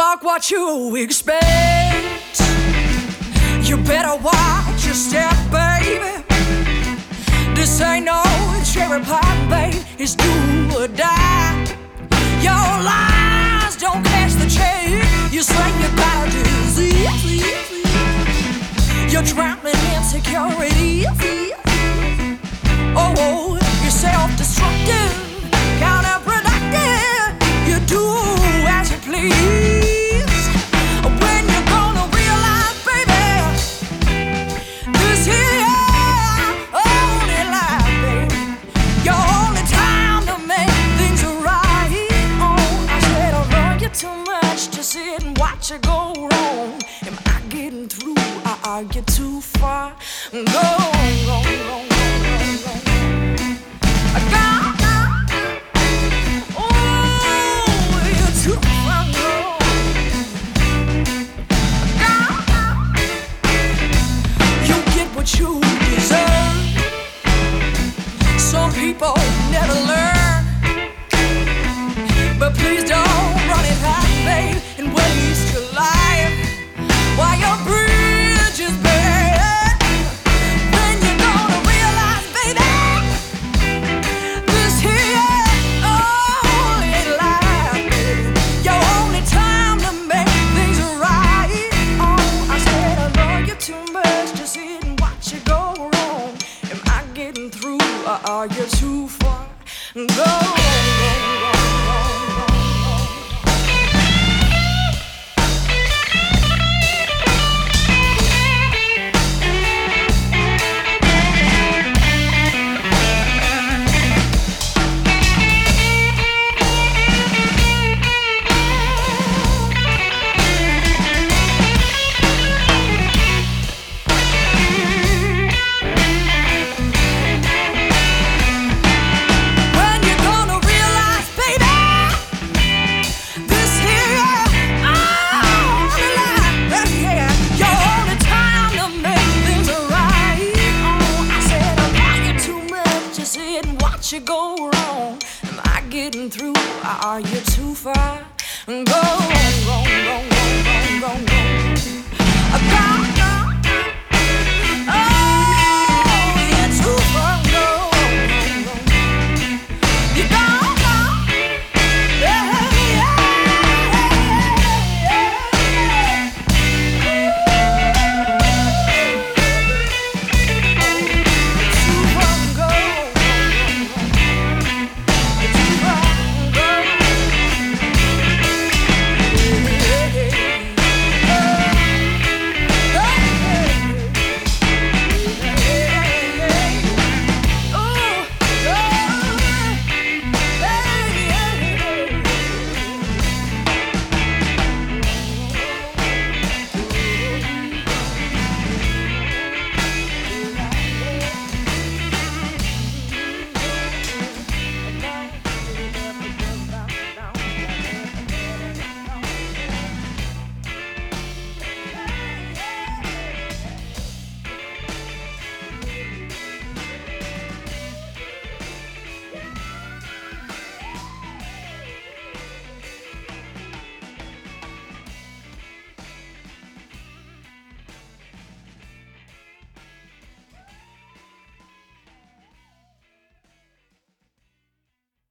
like what you expect. You better watch your step, baby. This ain't no cherry pie, babe. It's do or die. Your lies don't catch the change. You slang your body disease. You're drowning in insecurity. Oh, you're self-destructive, counterproductive. You do as you please. When you're gonna realize, baby, this here your only life, baby. Your only time to make things right. Oh, I said I love you too much to sit and watch it go wrong. Am I getting through? Are you too far? Go. I got